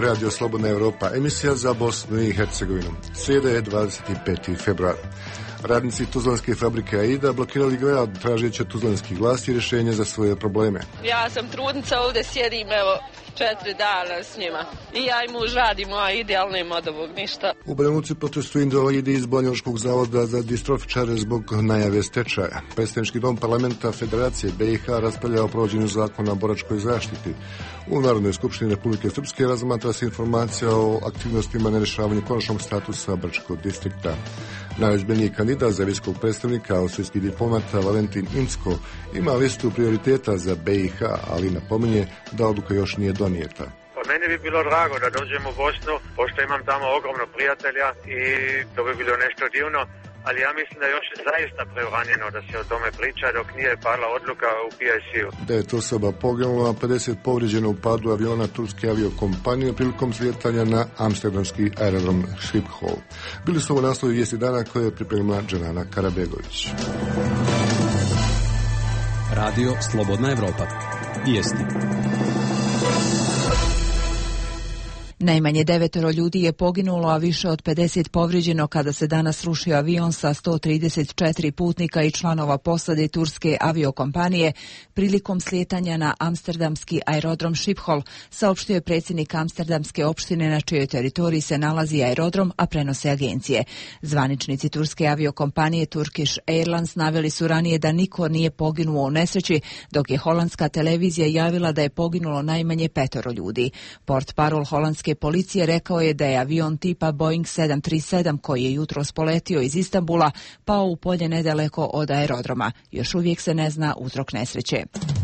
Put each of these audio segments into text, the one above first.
Radio Slobodna Europa, emisija za Bosnu i Hercegovinu. Srijeda je 25. februar. Radnici tuzlanske fabrike Aida blokirali grad tražeći tuzlanskih vlasti rješenje za svoje probleme. Ja sam trudnica, ovdje sjedim 4 dana s njima. I ja i muž radimo, a idealno im od ovog ništa. U Banja Luci protestuju invalidi iz Banjalučkog zavoda za distrofičare zbog najave stečaja. Predstavnički dom parlamenta Federacije BiH raspravlja o provođenju zakona o boračkoj zaštiti. U Narodnoj skupštini Republike Srpske razmatra se informacija o aktivnostima na rješavanju konačnog statusa Brčkog distrikta. Najozbiljniji kandidat za visokog predstavnika, austrijski diplomata Valentin Incko, ima listu prioriteta za BiH, ali napominje da odluka još nije donijeta. Meni bi bilo drago da dođem u Bosnu, pošto imam tamo ogromno prijatelja i to bi bilo nešto divno, ali ja mislim da je još zaista preuranjeno da se o tome priča dok nije pala odluka u PIC-u. 9 osoba poginulo, a 50 povrijeđeno u padu aviona turske aviokompanije prilikom slijetanja na amsterdamski aerodrom Schiphol. Bili su ovo naslovi vijesti dana koje je pripremila Dženana Karabegović. Radio Slobodna Evropa. Vijesti. Najmanje 9 ljudi je poginulo, a više od 50 povrijeđeno kada se danas srušio avion sa 134 putnika i članova posade turske aviokompanije prilikom slijetanja na amsterdamski aerodrom Schiphol, saopštio je predsjednik amsterdamske opštine na čijoj teritoriji se nalazi aerodrom, a prenose agencije. Zvaničnici turske aviokompanije Turkish Airlines naveli su ranije da niko nije poginuo u nesreći, dok je holandska televizija javila da je poginulo najmanje 5 ljudi. Portparol holandske policije rekao je da je avion tipa Boeing 737 koji je jutros poletio iz Istanbula pao u polje nedaleko od aerodroma. Još uvijek se ne zna uzrok nesreće.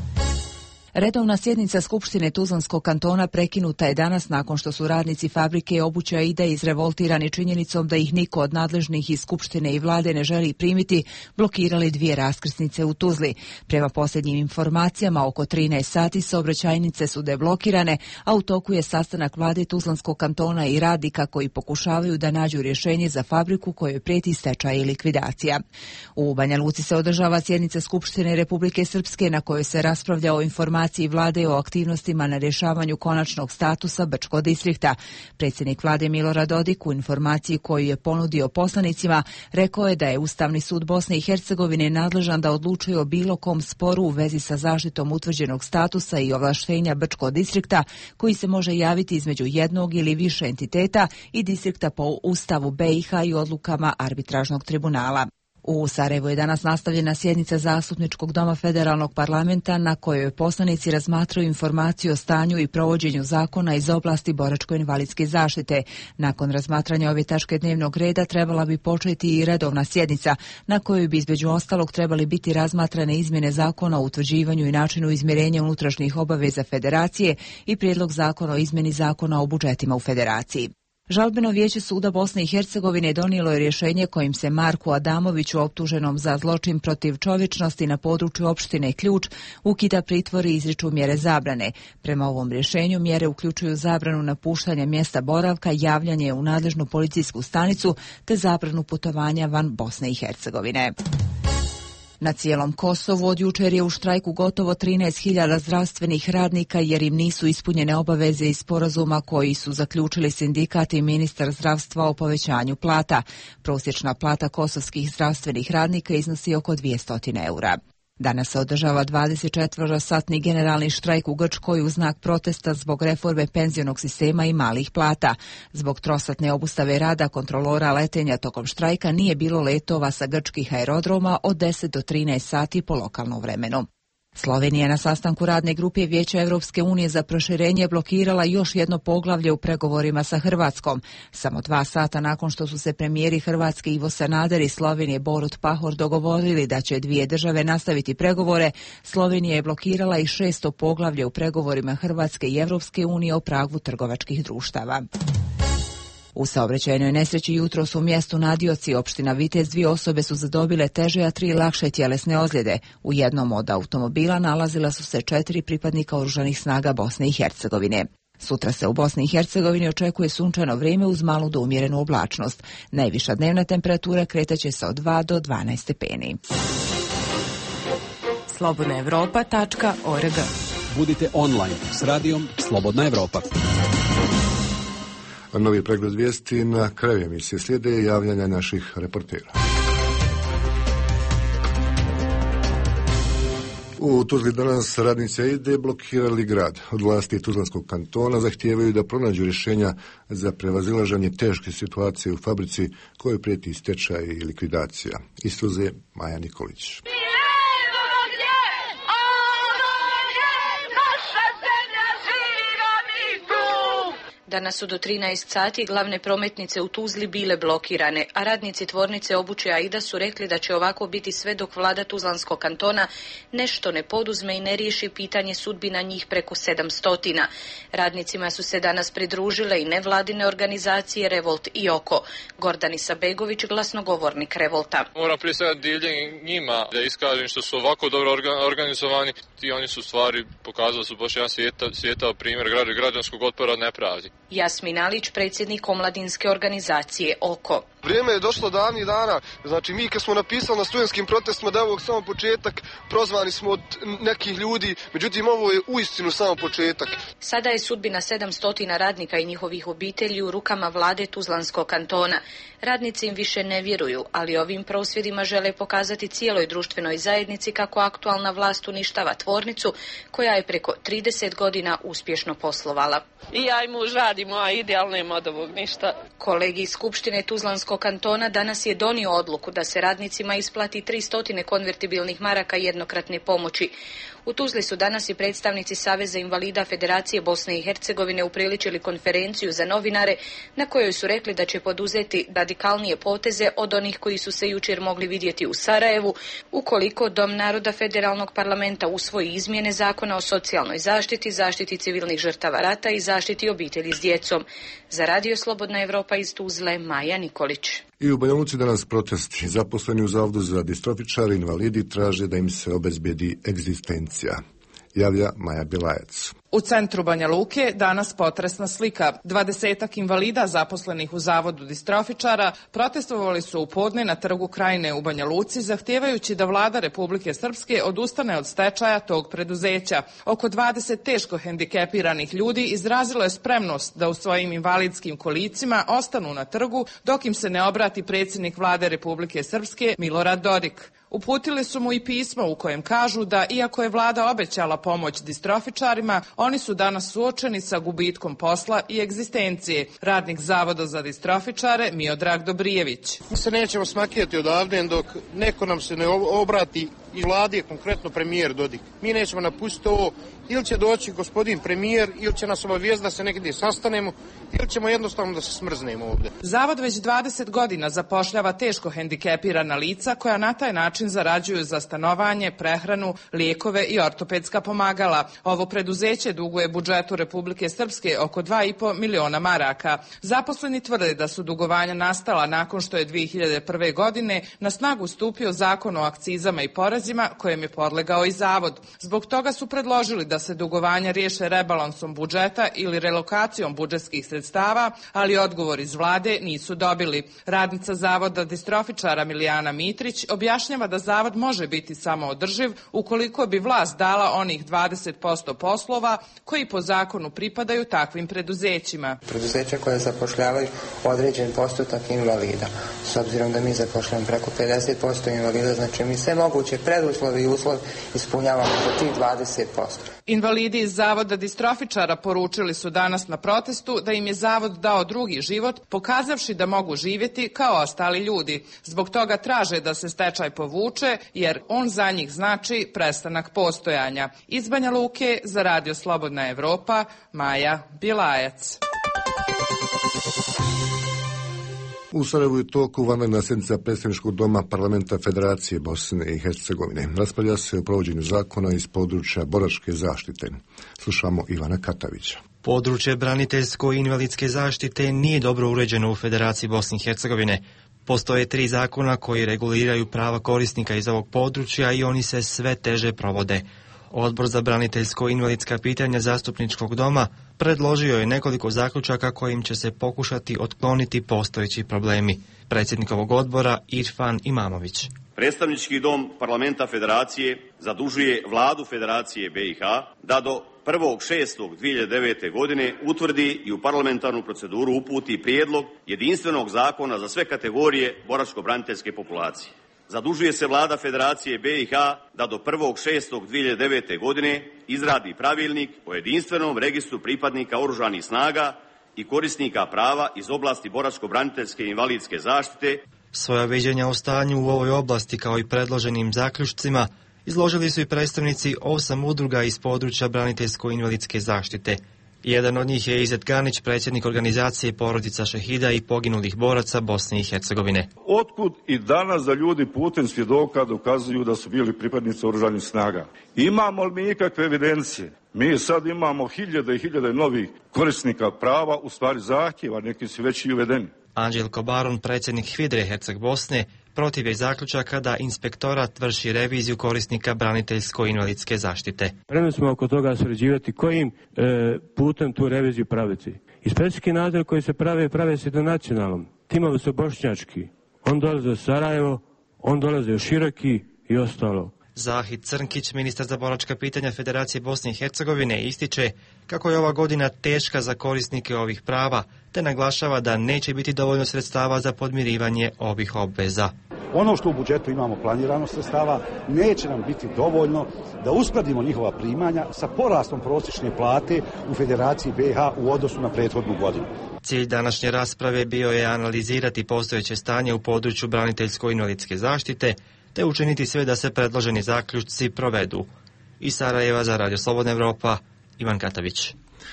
Redovna sjednica Skupštine Tuzlanskog kantona prekinuta je danas nakon što su radnici fabrike obuće Aida izrevoltirani činjenicom da ih niko od nadležnih iz Skupštine i vlade ne želi primiti, blokirali 2 raskrsnice u Tuzli. Prema posljednjim informacijama, oko 13 sati saobraćajnice su deblokirane, a u toku je sastanak vlade Tuzlanskog kantona i radnika koji pokušavaju da nađu rješenje za fabriku kojoj prijeti stečaj i likvidacija. U Banja Luci se održava sjednica Skupštine Republike Srpske na kojoj se raspravlja o informaciji vlade o aktivnostima na rješavanju konačnog statusa Brčkog distrikta. Predsjednik vlade Milorad Dodik u informaciji koju je ponudio poslanicima rekao je da je Ustavni sud Bosne i Hercegovine nadležan da odlučuje o bilo kom sporu u vezi sa zaštitom utvrđenog statusa i ovlaštenja Brčkog distrikta koji se može javiti između jednog ili više entiteta i distrikta po Ustavu BiH i odlukama arbitražnog tribunala. U Sarajevu je danas nastavljena sjednica Zastupničkog doma Federalnog parlamenta na kojoj poslanici razmatraju informaciju o stanju i provođenju zakona iz oblasti boračko-invalidske zaštite. Nakon razmatranja ove tačke dnevnog reda trebala bi početi i redovna sjednica na kojoj bi između ostalog trebali biti razmatrane izmjene zakona o utvrđivanju i načinu izmirenja unutrašnjih obaveza federacije i prijedlog zakona o izmjeni zakona o budžetima u federaciji. Žalbeno vijeće suda Bosne i Hercegovine donijelo je rješenje kojim se Marku Adamoviću, optuženom za zločin protiv čovječnosti na području opštine Ključ, ukida pritvor i izriču mjere zabrane. Prema ovom rješenju mjere uključuju zabranu napuštanja mjesta boravka, javljanje u nadležnu policijsku stanicu te zabranu putovanja van Bosne i Hercegovine. Na cijelom Kosovu od jučer je u štrajku gotovo 13.000 zdravstvenih radnika jer im nisu ispunjene obaveze iz sporazuma koji su zaključili sindikat i ministar zdravstva o povećanju plata. Prosječna plata kosovskih zdravstvenih radnika iznosi oko 200 eura. Danas se održava 24-satni generalni štrajk u Grčkoj u znak protesta zbog reforme penzionog sistema i malih plata. Zbog trosatne obustave rada kontrolora letenja tokom štrajka nije bilo letova sa grčkih aerodroma od 10 do 13 sati po lokalnom vremenu. Slovenija na sastanku radne grupe Vijeća Europske unije za proširenje blokirala još jedno poglavlje u pregovorima sa Hrvatskom. Samo 2 sata nakon što su se premijeri Hrvatske Ivo Sanader i Slovenije Borut Pahor dogovorili da će 2 države nastaviti pregovore, Slovenija je blokirala i 6. poglavlje u pregovorima Hrvatske i Europske unije o pravu trgovačkih društava. U saobraćajnoj nesreći jutros u mjestu Nadioci, opština Vitez, 2 osobe su zadobile teže, a 3 lakše tjelesne ozljede. U jednom od automobila nalazila su se 4 pripadnika oružanih snaga Bosne i Hercegovine. Sutra se u Bosni i Hercegovini očekuje sunčano vrijeme uz malu do umjerenu oblačnost. Najviša dnevna temperatura kretaće se od 2 do 12 stepeni. slobodnaevropa.org. Budite online s radijom Slobodna Evropa. Novi pregled vijesti na kraju emisije slijede javljanja naših reportera. U Tuzli danas radnici AIDE blokirali grad. Od vlasti Tuzlanskog kantona zahtijevaju da pronađu rješenja za prevazilaženje teške situacije u fabrici kojoj prijeti stečaj i likvidacija. Iz Tuzle Maja Nikolić. Danas su do 13 sati glavne prometnice u Tuzli bile blokirane, a radnici tvornice obuće AIDA su rekli da će ovako biti sve dok vlada Tuzlanskog kantona nešto ne poduzme i ne riješi pitanje sudbina njih preko 700. Radnicima su se danas pridružile i nevladine organizacije Revolt i Oko. Gordan Isabegović, glasnogovornik Revolta. Moram prije svega divljenje njima da iskažem što su ovako dobro organizovani i oni su stvari pokazali su baš jedan svijetao primjer građanskog otpora od nepravdi. Jasmin Alić, predsjednik omladinske organizacije Oko. Vrijeme je došlo davnih dana, znači mi kad smo napisali na studentskim protestima da je ovo samo početak, prozvani smo od nekih ljudi, međutim ovo je uistinu samo početak. Sada je sudbina 700 radnika i njihovih obitelji u rukama vlade Tuzlanskog kantona. Radnici im više ne vjeruju, ali ovim prosvjedima žele pokazati cijeloj društvenoj zajednici kako aktualna vlast uništava tvornicu koja je preko 30 godina uspješno poslovala. I ja i muž radimo, a idealno od ovog ništa. Kolegi iz Skupštine Tuzlanskog kantona danas je donio odluku da se radnicima isplati 300 konvertibilnih maraka jednokratne pomoći. U Tuzli su danas i predstavnici Saveza invalida Federacije Bosne i Hercegovine upriličili konferenciju za novinare na kojoj su rekli da će poduzeti radikalnije poteze od onih koji su se jučer mogli vidjeti u Sarajevu ukoliko Dom naroda Federalnog parlamenta usvoji izmjene zakona o socijalnoj zaštiti, zaštiti civilnih žrtava rata i zaštiti obitelji s djecom. Za Radio Slobodna Evropa iz Tuzle, Maja Nikolić. I u Banja Luci danas protesti. Zaposleni u Zavodu za distrofičare i invalidi traže da im se obezbijedi egzistencija. Javlja Maja Bilajac. U centru Banja Luke danas potresna slika. 20 invalida zaposlenih u Zavodu distrofičara protestovali su u podne na Trgu Krajine u Banja Luci, zahtijevajući da vlada Republike Srpske odustane od stečaja tog preduzeća. Oko 20 teško hendikepiranih ljudi izrazilo je spremnost da u svojim invalidskim kolicima ostanu na trgu dok im se ne obrati predsjednik vlade Republike Srpske Milorad Dodik. Uputili su mu i pismo u kojem kažu da, iako je vlada obećala pomoć distrofičarima, oni su danas suočeni sa gubitkom posla i egzistencije. Radnik Zavoda za distrofičare Miodrag Dobrijević. Mi se nećemo smakijati odavde dok neko nam se ne obrati i vladi, konkretno premijer Dodik. Mi nećemo napustiti ovo, ili će doći gospodin premijer, ili će nas obavijestiti da se negdje sastanemo, ili ćemo jednostavno da se smrznemo ovdje. Zavod već 20 godina zapošljava teško hendikepirana lica koja na taj način zarađuju za stanovanje, prehranu, lijekove i ortopedska pomagala. Ovo preduzeće duguje budžetu Republike Srpske oko 2,5 miliona maraka. Zaposleni tvrde da su dugovanja nastala nakon što je 2001. godine na snagu stupio zakon o akcizama i porezima kojem je podlegao i zavod. Zbog toga su predložili da se dugovanja riješe rebalansom budžeta ili relokacijom budžetskih sredstava, ali odgovor iz vlade nisu dobili. Radnica Zavoda distrofičara Milijana Mitrić objašnjava da zavod može biti samoodrživ ukoliko bi vlast dala onih 20% poslova koji po zakonu pripadaju takvim preduzećima. Preduzeća koje zapošljavaju određen postotak invalida. S obzirom da mi zapošljavamo preko 50% invalida, znači mi sve moguće preduslovi i uslovi ispunjavamo za tih 20%. Invalidi iz Zavoda distrofičara poručili su danas na protestu da im je zavod dao drugi život, pokazavši da mogu živjeti kao ostali ljudi. Zbog toga traže da se stečaj povuče, jer on za njih znači prestanak postojanja. Iz Banja Luke za Radio Slobodna Evropa, Maja Bilajac. U Sarajevu je toku vanredna sjednica Predstavničkog doma Parlamenta Federacije Bosne i Hercegovine. Raspravlja se o provođenju zakona iz područja boračke zaštite. Slušamo Ivana Katavića. Područje braniteljsko-invalidske zaštite nije dobro uređeno u Federaciji Bosne i Hercegovine. Postoje 3 zakona koji reguliraju prava korisnika iz ovog područja i oni se sve teže provode. Odbor za braniteljsko-invalidska pitanja Zastupničkog doma predložio je nekoliko zaključaka kojim će se pokušati otkloniti postojeći problemi. Predsjednik ovog odbora Irfan Imamović. Predstavnički dom Parlamenta Federacije zadužuje vladu Federacije BiH da do 1.6.2009. godine utvrdi i u parlamentarnu proceduru uputi prijedlog jedinstvenog zakona za sve kategorije boračko-braniteljske populacije. Zadužuje se Vlada Federacije BiH da do 1.6.2009. godine izradi pravilnik o jedinstvenom registru pripadnika oružanih snaga i korisnika prava iz oblasti boračko-braniteljske i invalidske zaštite. Svoja viđenja o stanju u ovoj oblasti kao i predloženim zaključcima izložili su i predstavnici 8 udruga iz područja braniteljsko-invalidske zaštite. Jedan od njih je Izet Ganić, predsjednik organizacije Porodica šehida i poginulih boraca Bosne i Hercegovine. Otkud i danas da ljudi putem svjedoka dokazuju da su bili pripadnici oružanih snaga? Imamo li mi ikakve evidencije? Mi sad imamo hiljade i hiljade novih korisnika prava, u stvari zahtjeva, neki su već i uvedeni. Anđelko Baron, predsjednik HVIDRE Herceg Bosne, protiv je zaključaka da inspektorat vrši reviziju korisnika braniteljsko-invalidske zaštite. Spremni smo oko toga sređivati kojim putem tu reviziju praviti. Inspekcijski nadzor koji se prave se do nacionalnom. Timovi su bošnjački. On dolaze u Sarajevo, on dolaze u Široki i ostalo. Zahid Crnkić, ministar za boračka pitanja Federacije Bosne i Hercegovine, ističe kako je ova godina teška za korisnike ovih prava, te naglašava da neće biti dovoljno sredstava za podmirivanje ovih obveza. Ono što u budžetu imamo planirano sredstava neće nam biti dovoljno da uskladimo njihova primanja sa porastom prosječne plate u Federaciji BiH u odnosu na prethodnu godinu. Cilj današnje rasprave bio je analizirati postojeće stanje u području braniteljsko-invalidske zaštite, te učiniti sve da se predloženi zaključci provedu. Iz Sarajeva za Radio Slobodna Evropa, Ivan Katavić.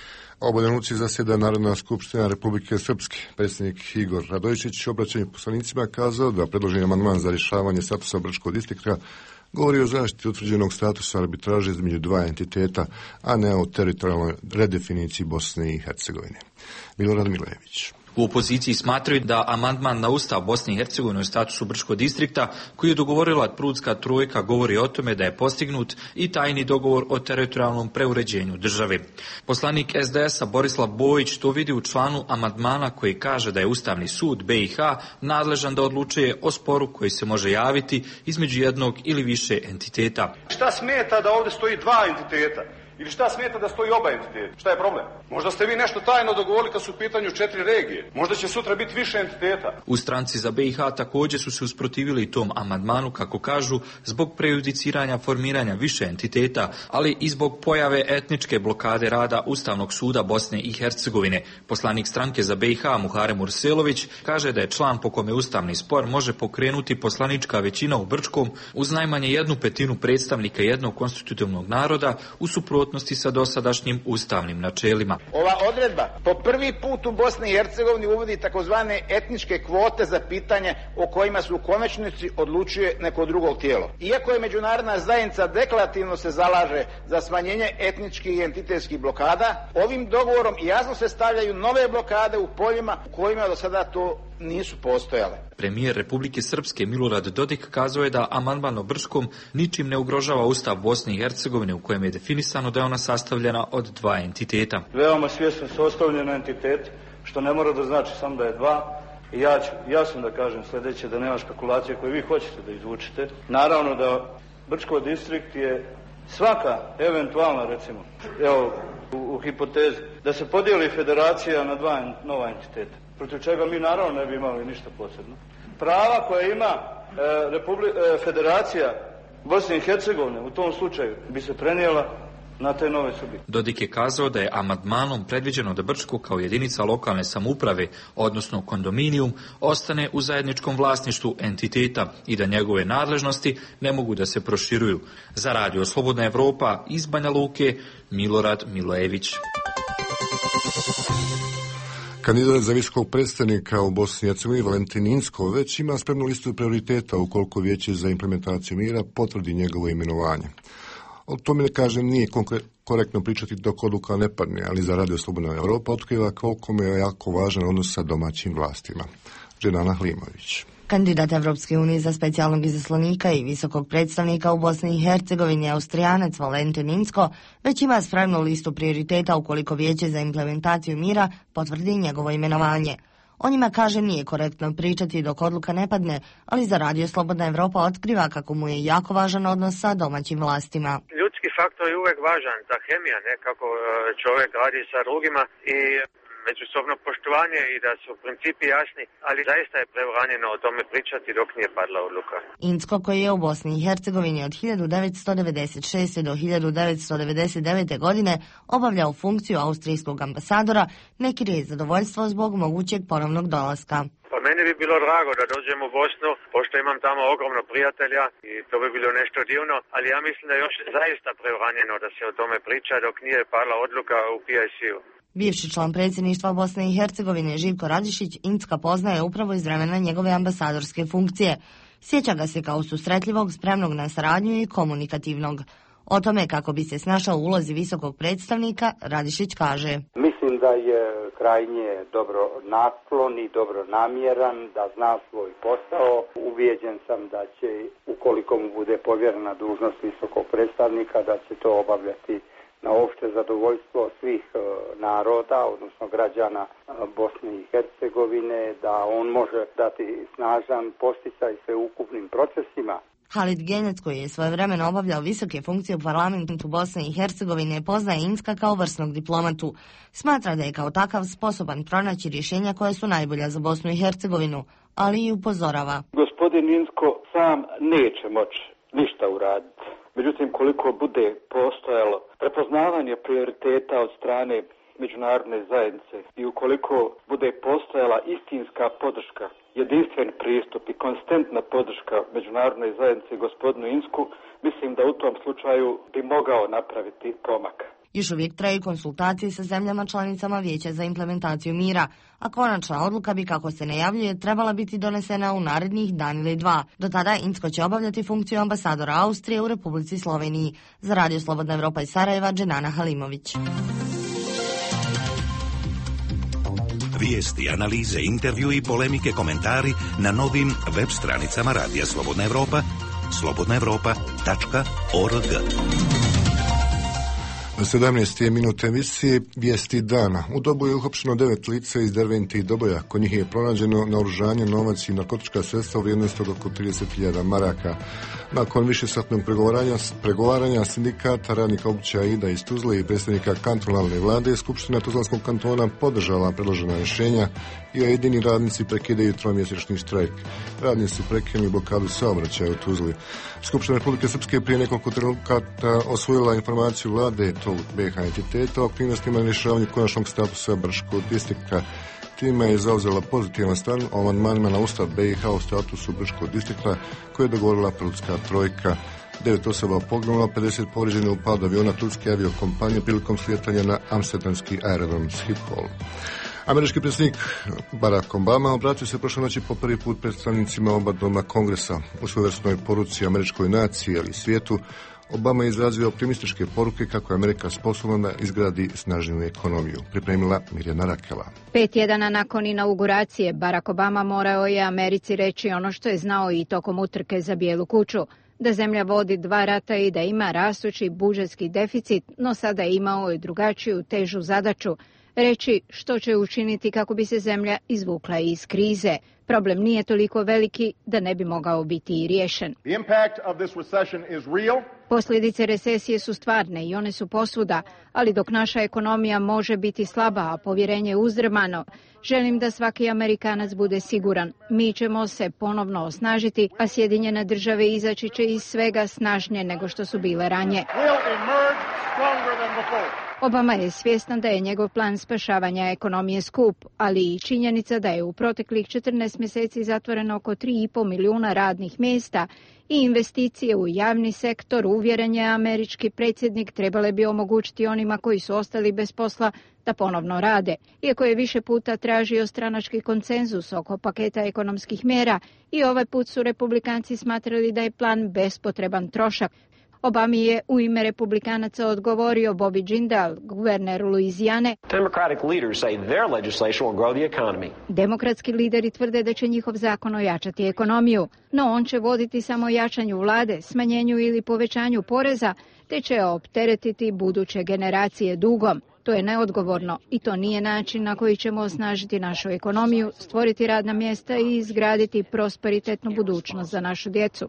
U Banja Luci zasjeda Narodna skupština Republike Srpske. Predsjednik Igor Radojičić obraćanjem poslanicima kazao da predloženi amandman za rješavanje statusa Brčkog distrikta govori o zaštiti utvrđenog statusa arbitraže između dva entiteta, a ne o teritorijalnoj redefiniciji Bosne i Hercegovine. Milorad Milejević. U opoziciji smatraju da amandman na Ustav Bosne i Hercegovine u statusu Brčkog distrikta, koji je dogovorila Prudska trojka, govori o tome da je postignut i tajni dogovor o teritorijalnom preuređenju države. Poslanik SDS-a Borislav Bojić to vidi u članu amandmana koji kaže da je Ustavni sud BiH nadležan da odlučuje o sporu koji se može javiti između jednog ili više entiteta. Šta smeta da ovdje stoji dva entiteta? Ili šta smeta da stoji oba entiteta? Šta je problem? Možda ste vi nešto tajno dogovorili kad su u pitanju 4 regije. Možda će sutra biti više entiteta. U Stranci za BiH također su se usprotivili tom amandmanu, kako kažu, zbog prejudiciranja formiranja više entiteta, ali i zbog pojave etničke blokade rada Ustavnog suda Bosne i Hercegovine. Poslanik Stranke za BiH Muharem Urselović kaže da je član po kome ustavni spor može pokrenuti poslanička većina u Brčkom uz najmanje 1/5 predstavnika jednog konstitutivnog naroda u suprotnosti sa dosadašnjim ustavnim načelima. Ova odredba po prvi put u Bosni i Hercegovini uvodi takozvane etničke kvote za pitanje o kojima se u konačnici odlučuje neko drugo tijelo. Iako je međunarodna zajednica deklarativno se zalaže za smanjenje etničkih i entitetskih blokada, ovim dogovorom jasno se stavljaju nove blokade u poljima u kojima do sada to nisu postojale. Premijer Republike Srpske Milorad Dodik kazao je da amandman o Brčkom ničim ne ugrožava Ustav Bosne i Hercegovine u kojem je definisano da je ona sastavljena od dva entiteta. Veoma svjesno su ostavljeni entiteti, što ne mora da znači samo da je dva. I ja ću jasno da kažem sljedeće, da nema špekulacije koje vi hoćete da izvučete. Naravno da Brčko distrikt je svaka eventualna, recimo, evo u hipotezi, da se podijeli federacija na dva nova entiteta, protiv čega mi naravno ne bi imali ništa posebno. Prava koja ima Federacija Bosne i Hercegovine u tom slučaju bi se prenijela na te nove subjekte. Dodik je kazao da je amandmanom predviđeno da Brčko kao jedinica lokalne samouprave, odnosno kondominijum, ostane u zajedničkom vlasništvu entiteta i da njegove nadležnosti ne mogu da se proširuju. Za Radio Slobodna Evropa iz Banja Luke, Milorad Milojević. Kandidat za visokog predstavnika u Bosni i Hercegovini Valentin Inzko već ima spremnu listu prioriteta ukoliko Vijeće za implementaciju mira potvrdi njegovo imenovanje. O tome, kažem, nije korektno pričati dok odluka ne padne, ali za Radio Slobodna Evropa otkriva koliko mu je jako važan odnos sa domaćim vlastima. Dženana Hlimović. Kandidat Evropske unije za specijalnog izaslanika i visokog predstavnika u Bosni i Hercegovini, Austrijanac Valentin Inzko, već ima spremnu listu prioriteta ukoliko Vijeće za implementaciju mira potvrdi njegovo imenovanje. O njima, kaže, nije korektno pričati dok odluka ne padne, ali za Radio Slobodna Evropa otkriva kako mu je jako važan odnos sa domaćim vlastima. Ljudski faktor je uvek važan, ta hemija, ne, kako čovjek radi sa drugima i međusobno poštovanje i da su principi jasni, ali zaista je preuranjeno o tome pričati dok nije padla odluka. Incko, koji je u Bosni i Hercegovini od 1996. do 1999. godine obavljao funkciju austrijskog ambasadora, ne krije zadovoljstvo zbog mogućeg ponovnog dolaska. Pa meni bi bilo drago da dođem u Bosnu, pošto imam tamo ogromno prijatelja i to bi bilo nešto divno, ali ja mislim da je još zaista preuranjeno da se o tome priča dok nije padla odluka u PIC-u. Bivši član predsjedništva Bosne i Hercegovine Živko Radišić Incka poznaje upravo iz vremena njegove ambasadorske funkcije. Sjeća ga se kao susretljivog, spremnog na saradnju i komunikativnog. O tome kako bi se snašao u ulozi visokog predstavnika, Radišić kaže: Mislim da je krajnje dobro naklon i dobro namjeran, da zna svoj posao. Ubijeđen sam da će, ukoliko mu bude povjerena dužnost visokog predstavnika, da će to obavljati na opšte zadovoljstvo svih naroda, odnosno građana Bosne i Hercegovine, da on može dati snažan posticaj sveukupnim procesima. Halid Genec, koji je svojevremeno obavljao visoke funkcije u parlamentu Bosne i Hercegovine, poznaje Incka kao vrsnog diplomatu. Smatra da je kao takav sposoban pronaći rješenja koja su najbolja za Bosnu i Hercegovinu, ali i upozorava: Gospodin Incko sam neće moći ništa uraditi. Međutim, koliko bude postojalo prepoznavanje prioriteta od strane međunarodne zajednice i ukoliko bude postojala istinska podrška, jedinstven pristup i konstantna podrška međunarodne zajednice gospodinu Incku, mislim da u tom slučaju bi mogao napraviti pomak. Još uvijek traju konsultacije sa zemljama članicama Vijeća za implementaciju mira, a konačna odluka bi, kako se najavljuje, trebala biti donesena u narednih dan ili dva. Do tada Incko će obavljati funkciju ambasadora Austrije u Republici Sloveniji. Za Radio Slobodna Evropa iz Sarajeva, Dženana Halimović. Vijesti, analize, intervju i polemike, komentari na novim web stranicama Radija Slobodna Evropa, slobodnaevropa.org. 17. minut emisije Vijesti dana. U Doboju je uhapšeno 9 lica iz Dervente i Doboja. Kod njih je pronađeno naoružanje, novac i narkotička sredstva u vrijednosti od oko 30.000 maraka. Nakon višesatnog pregovaranja sindikata radnika obuće AIDA iz Tuzle i predstavnika kantonalne vlade, Skupština Tuzlanskog kantona podržala predložena rješenja i AIDini radnici prekidaju tromjesečni štrajk. Radnici su prekinuli blokadu saobraćaja u Tuzli. Skupština Republike Srpske prije nekoliko trenutaka osvojila informaciju vlade tog BiH entiteta o aktivnostima na rješavanju konačnog statusa Brčkog distrikta. Time je zauzela pozitivan stav o amandmanima na Ustav BiH o statusu Brčkog distrikta koje je dogovorila Prudska trojka. 9 osoba poginulo, 50 povrijeđeno u padu aviona turske aviokompanije prilikom slijetanja na amsterdamski aerodrom Schiphol. Američki predsjednik Barack Obama obratio se prošle noći po prvi put predstavnicima oba doma Kongresa. U svojevrsnoj poruci američkoj naciji, ali i svijetu, Obama je izrazio optimističke poruke kako je Amerika sposobna da izgradi snažniju ekonomiju. Pripremila Mirjana Rakela. 5 tjedana nakon inauguracije, Barack Obama morao je Americi reći ono što je znao i tokom utrke za Bijelu kuću: da zemlja vodi 2 rata i da ima rastući budžetski deficit, no sada je imao i drugačiju, težu zadaću: reći što će učiniti kako bi se zemlja izvukla iz krize. Problem nije toliko veliki da ne bi mogao biti i riješen. Posljedice recesije su stvarne i one su posvuda, ali dok naša ekonomija može biti slaba, a povjerenje uzdrmano, želim da svaki Amerikanac bude siguran. Mi ćemo se ponovno osnažiti, a Sjedinjene Države izaći će iz svega snažnije nego što su bile ranije. Obama je svjestan da je njegov plan spašavanja ekonomije skup, ali i činjenica da je u proteklih 14 mjeseci zatvoreno oko 3,5 milijuna radnih mjesta i investicije u javni sektor, uvjeren je američki predsjednik, trebale bi omogućiti onima koji su ostali bez posla da ponovno rade. Iako je više puta tražio stranački konsenzus oko paketa ekonomskih mjera, i ovaj put su republikanci smatrali da je plan bespotreban trošak. Obami je u ime republikanaca odgovorio Bobby Jindal, guverner Luizijane. Demokratski lideri tvrde da će njihov zakon ojačati ekonomiju, no on će voditi samo jačanju vlade, smanjenju ili povećanju poreza, te će opteretiti buduće generacije dugom. To je neodgovorno i to nije način na koji ćemo osnažiti našu ekonomiju, stvoriti radna mjesta i izgraditi prosperitetnu budućnost za našu djecu.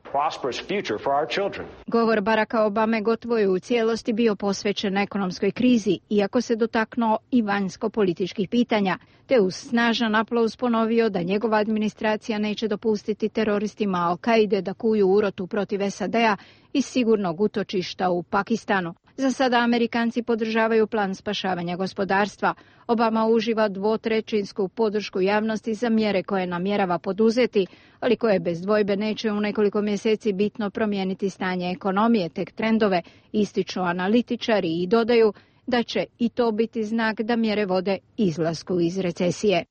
Govor Baracka Obame gotovo je u cijelosti bio posvećen ekonomskoj krizi, iako se dotaknuo i vanjsko-političkih pitanja, te uz snažan aplauz ponovio da njegova administracija neće dopustiti teroristima Al-Kaide da kuju urotu protiv SAD-a iz sigurnog utočišta u Pakistanu. Za sada Amerikanci podržavaju plan spašavanja gospodarstva. Obama uživa 2/3 podršku javnosti za mjere koje namjerava poduzeti, ali koje bez dvojbe neće u nekoliko mjeseci bitno promijeniti stanje ekonomije, tek trendove, ističu analitičari i dodaju da će i to biti znak da mjere vode izlasku iz recesije.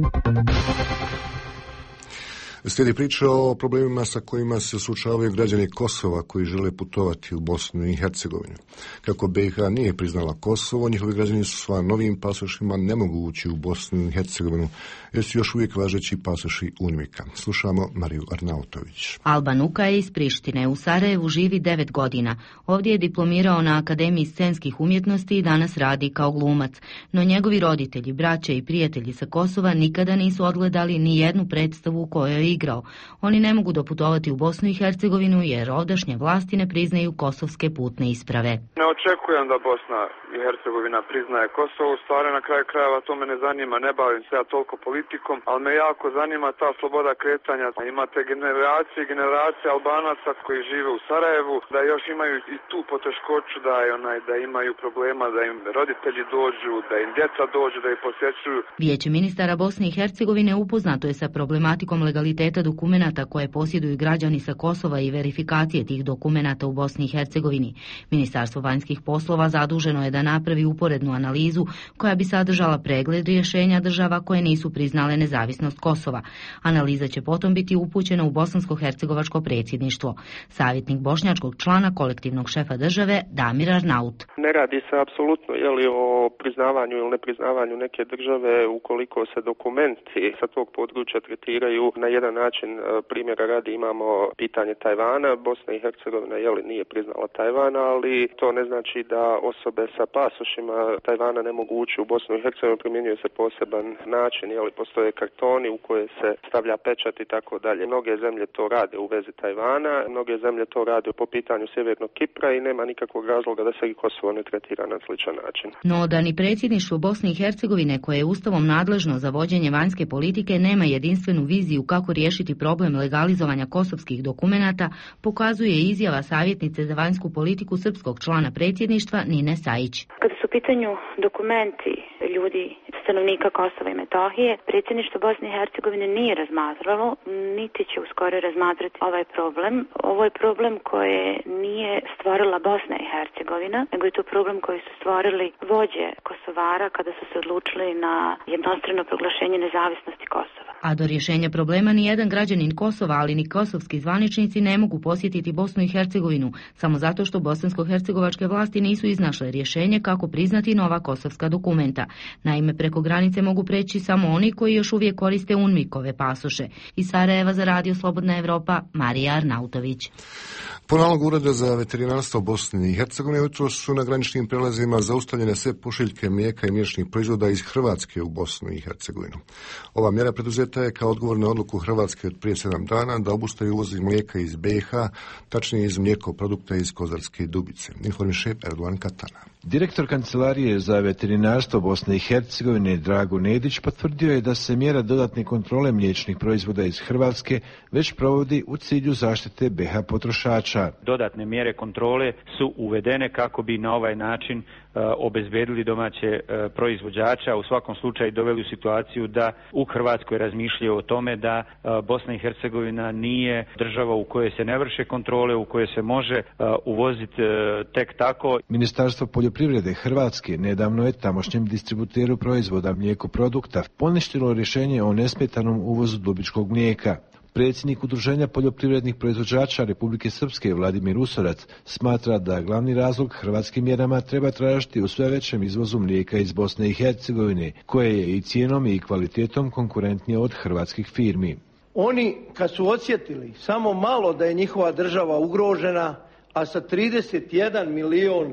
Slijedi priča o problemima sa kojima se suočavaju građani Kosova koji žele putovati u Bosnu i Hercegovinu. Kako BiH nije priznala Kosovo, njihovi građani su sa novim pasošima ne mogu ući u Bosnu i Hercegovinu, jer su još uvijek važeći pasoši UNMIK-a. Slušamo Mariju Arnautović. Alban Uka je iz Prištine. U Sarajevu živi 9 godina. Ovdje je diplomirao na Akademiji scenskih umjetnosti i danas radi kao glumac. No njegovi roditelji, braće i prijatelji sa Kosova nikada nisu odgledali ni jednu predstavu u kojoj je igrao. Oni ne mogu doputovati u Bosnu i Hercegovinu jer ovdašnje vlasti ne priznaju kosovske putne isprave. Ne očekujem da Bosna i Hercegovina priznaje Kosovo. U stvari na kraju krajeva to me ne zanima, ne bavim se ja toliko politikom, ali me jako zanima ta sloboda kretanja. Imate generacije Albanaca koji žive u Sarajevu, da još imaju i tu poteškoću da imaju problema, da im roditelji dođu, da im djeca dođu, da ih posjećuju. Vijeće ministara Bosne i Hercegovine upoznato je sa problematikom legaliteta dokumenata koje posjeduju građani sa Kosova i verifikacije tih dokumenata u Bosni i Hercegovini. Ministarstvo vanjskih poslova zaduženo je da napravi uporednu analizu koja bi sadržala pregled rješenja država koje nisu priznale nezavisnost Kosova. Analiza će potom biti upućena u bosansko-hercegovačko predsjedništvo. Savjetnik bošnjačkog člana kolektivnog šefa države Damir Arnaut. Ne radi se apsolutno o priznavanju ili nepriznavanju neke države ukoliko se dokumenti sa tog područja tretiraju na jedan način. Primjera radi imamo pitanje Tajvana. Bosna i Hercegovina nije priznala Tajvana, ali to ne znači da osobe sa pasošima Tajvana ne mogu ući u Bosnu i Hercegovinu. Primjenjuje se poseban način, postoje kartoni u koje se stavlja pečat i tako dalje. Mnoge zemlje to rade u vezi Tajvana, mnoge zemlje to rade po pitanju Sjevernog Kipra i nema nikakvog razloga da se i Kosovo ne tretira na sličan način. No da ni predsjedništvo Bosne i Hercegovine, koje je ustavom nadležno za vođenje vanjske politike, nema jedinstvenu viziju kako riješiti problem legalizovanja kosovskih dokumenata, pokazuje izjava savjetnice za vanjsku politiku srpskog člana predsjedništva Nine Sajić. Kada su u pitanju dokumenti ljudi, stanovnika Kosova i Metohije, predsjedništvo Bosne i Hercegovine nije razmatralo, niti će uskoro razmatrati ovaj problem. Ovo je problem koje nije stvorila Bosna i Hercegovina, nego je to problem koji su stvorili vođe Kosovara kada su se odlučili na jednostrano proglašenje nezavisnosti Kosova. A do rješenja problema ni jedan građanin Kosova, ali ni kosovski zvaničnici ne mogu posjetiti Bosnu i Hercegovinu, samo zato što bosansko-hercegovačke vlasti nisu iznašle rješenje kako priznati nova kosovska dokumenta. Naime, preko granice mogu preći samo oni koji još uvijek koriste UNMIK-ove pasoše. Iz Sarajeva za Radio Slobodna Evropa, Marija Arnautović. Po nalogu Ureda za veterinarstvo Bosne i Hercegovine jutros su na graničnim prelazima zaustavljene sve pošiljke mlijeka i mliječnih proizvoda iz Hrvatske u Bosnu i Hercegovinu. Ova mjera preduzeta je kao odgovor na odluku Hrvatske od prije 7 dana da obustavi uvoz mlijeka iz BiH, tačnije iz mlijekoprodukta iz Kozarske Dubice. Informiše Erdogan Katana. Direktor Kancelarije za veterinarstvo Bosne i Hercegovine Drago Nedić potvrdio je da se mjera dodatne kontrole mliječnih proizvoda iz Hrvatske već provodi u cilju zaštite BiH potrošača. Dodatne mjere kontrole su uvedene kako bi na ovaj način obezbedili domaće proizvođača, u svakom slučaju doveli u situaciju da u Hrvatskoj razmišljaju o tome da Bosna i Hercegovina nije država u kojoj se ne vrše kontrole, u kojoj se može uvoziti tek tako. Ministarstvo poljoprivrede Hrvatske nedavno je tamošnjem distributeru proizvoda mlijekoprodukta poništilo rješenje o nesmetanom uvozu dubičkog mlijeka. Predsjednik Udruženja poljoprivrednih proizvođača Republike Srpske Vladimir Usorac smatra da glavni razlog hrvatskim mjerama treba tražiti u sve većem izvozu mlijeka iz Bosne i Hercegovine, koje je i cijenom i kvalitetom konkurentnije od hrvatskih firmi. Oni kad su osjetili samo malo da je njihova država ugrožena, a sa 31 milion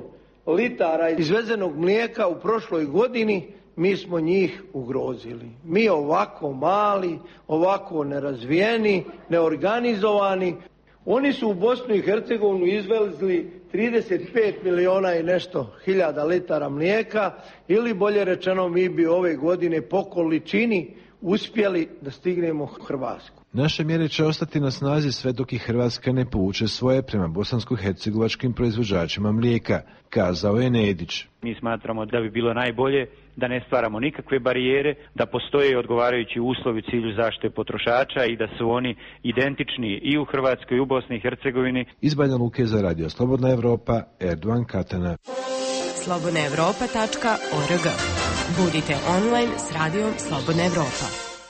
litara izvezenog mlijeka u prošloj godini, mi smo njih ugrozili. Mi ovako mali, ovako nerazvijeni, neorganizovani. Oni su u Bosnu i Hercegovinu izvezli 35 miliona i nešto hiljada litara mlijeka, ili bolje rečeno, mi bi ove godine po količini uspjeli da stignemo u Hrvatsku. Naše mjere će ostati na snazi sve dok i Hrvatska ne povuče svoje prema bosansko-hercegovačkim proizvođačima mlijeka, kazao je Nedić. Mi smatramo da bi bilo najbolje da ne stvaramo nikakve barijere, da postoje odgovarajući uslovi u cilju zaštite potrošača i da su oni identični i u Hrvatskoj i u Bosni i Hercegovini. Iz Banja Luke za Radio Slobodna Evropa, Erdogan Katana. slobodnaevropa.org. Budite online s Radijom Slobodna Evropa.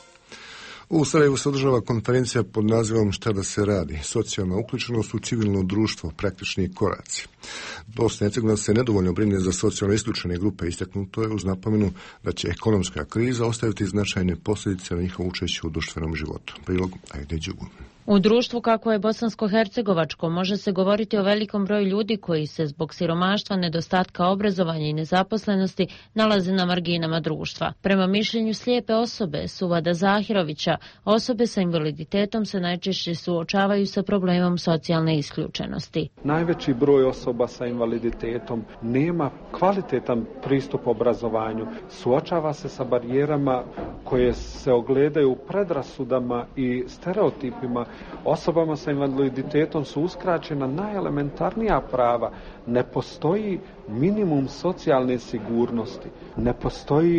U Sarajevu se održava konferencija pod nazivom Šta da se radi? Socijalna uključenost u civilno društvo, praktični koraci. Bosna i Hercegovina se nedovoljno brine za socijalno isključene grupe, istaknuto je uz napomenu da će ekonomska kriza ostaviti značajne posljedice na njihovo učešće u društvenom životu. Prilog Ajde Đugu. U društvu kako je bosansko-hercegovačko može se govoriti o velikom broju ljudi koji se zbog siromaštva, nedostatka obrazovanja i nezaposlenosti nalaze na marginama društva. Prema mišljenju slijepe osobe Suvada Zahirovića, osobe sa invaliditetom se najčešće suočavaju sa problemom socijalne isključenosti. Najveći broj osoba sa invaliditetom nema kvalitetan pristup obrazovanju, suočava se sa barijerama koje se ogledaju u predrasudama i stereotipima. Osobama sa invaliditetom su uskraćena najelementarnija prava. Ne postoji minimum socijalne sigurnosti, ne postoji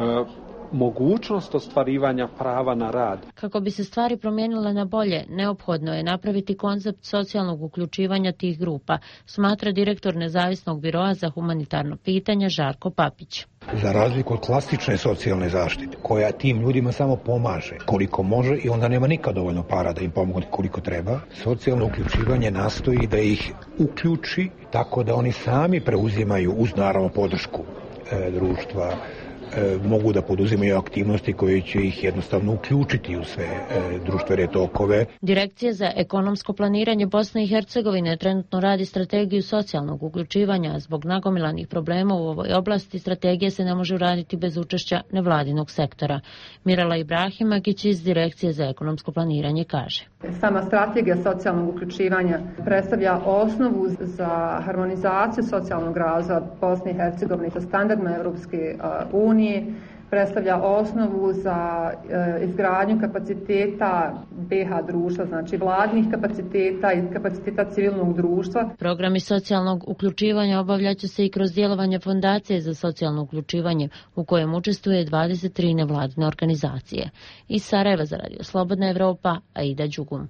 mogućnost ostvarivanja prava na rad. Kako bi se stvari promijenile na bolje, neophodno je napraviti koncept socijalnog uključivanja tih grupa, smatra direktor Nezavisnog biroa za humanitarno pitanje Žarko Papić. Za razliku od klasične socijalne zaštite, koja tim ljudima samo pomaže koliko može i onda nema nikad dovoljno para da im pomogne koliko treba, socijalno uključivanje nastoji da ih uključi tako da oni sami preuzimaju uz naravno podršku društva, mogu da poduzimaju aktivnosti koje će ih jednostavno uključiti u sve društvene tokove. Direkcija za ekonomsko planiranje Bosne i Hercegovine trenutno radi strategiju socijalnog uključivanja. Zbog nagomilanih problema u ovoj oblasti strategija se ne može uraditi bez učešća nevladinog sektora. Mirela Ibrahimagić iz Direkcije za ekonomsko planiranje kaže. Sama strategija socijalnog uključivanja predstavlja osnovu za harmonizaciju socijalnog razvoja Bosne i Hercegovine sa standardima Europske unije, predstavlja osnovu za izgradnju kapaciteta BiH društva, znači vladnih kapaciteta i kapaciteta civilnog društva. Programi socijalnog uključivanja obavljaće se i kroz djelovanje Fondacije za socijalno uključivanje, u kojem učestvuje 23 nevladine organizacije. Iz Sarajeva za Radio Slobodna Evropa, Aida Đugum.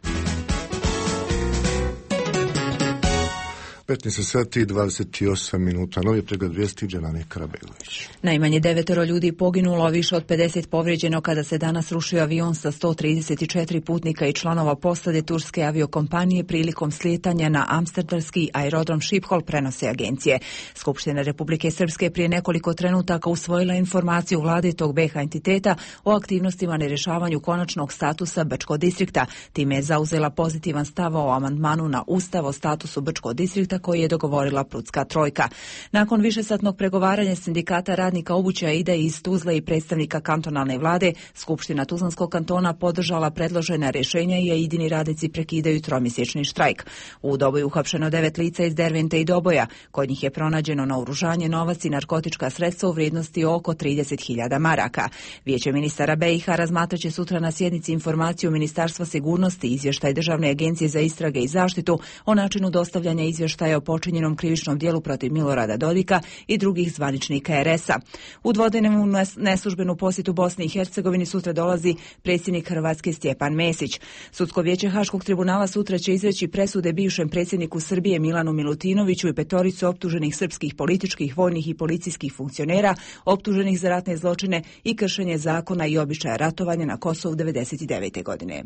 15 sati i 28 minuta. Novi pregled vijesti Đelane Karabegović. Najmanje 9 ljudi poginulo, više od 50 povrijeđeno kada se danas rušio avion sa 134 putnika i članova posade turske aviokompanije prilikom slijetanja na amsterdamski aerodrom Schiphol, prenose agencije. Skupština Republike Srpske prije nekoliko trenutaka usvojila informaciju vlade tog BiH entiteta o aktivnostima na rješavanju konačnog statusa Brčkog distrikta. Time je zauzela pozitivan stav o amandmanu na Ustav o statusu Brčkog distrikta koji je dogovorila Prudska trojka. Nakon višesatnog pregovaranja sindikata radnika obuće ide iz Tuzle i predstavnika kantonalne vlade, Skupština Tuzlanskog kantona podržala predložena rješenja i jedini radnici prekidaju tromjesečni štrajk. U Doboju je uhapšeno 9 lica iz Dervente i Doboja. Kod njih je pronađeno naoružanje, novac i narkotička sredstva u vrijednosti oko 30.000 maraka. Vijeće ministara BiH razmatraće sutra na sjednici informaciju Ministarstva sigurnosti, izvještaj Državne agencije za istrage i zaštitu o načinu dostavljanja izvještaja o počinjenom krivičnom djelu protiv Milorada Dodika i drugih zvaničnika RS-a. U dvodnevnu neslužbenu posjetu Bosni i Hercegovini sutra dolazi predsjednik Hrvatske Stjepan Mesić. Sudsko vijeće Haškog tribunala sutra će izreći presude bivšem predsjedniku Srbije Milanu Milutinoviću i 5 optuženih srpskih političkih, vojnih i policijskih funkcionera optuženih za ratne zločine i kršenje zakona i običaja ratovanja na Kosovu 1999. godine.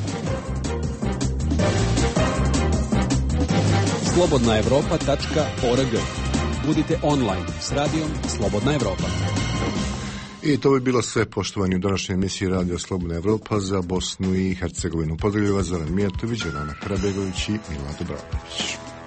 slobodnaevropa.org. Budite online s radijom Slobodna Evropa. I to bi bilo sve, poštovani, u današnjoj emisiji Radio Slobodna Evropa za Bosnu i Hercegovinu. Pozdravljaju vas Zoran Mijatović, Đelana Karabegović i Mila Dobranović.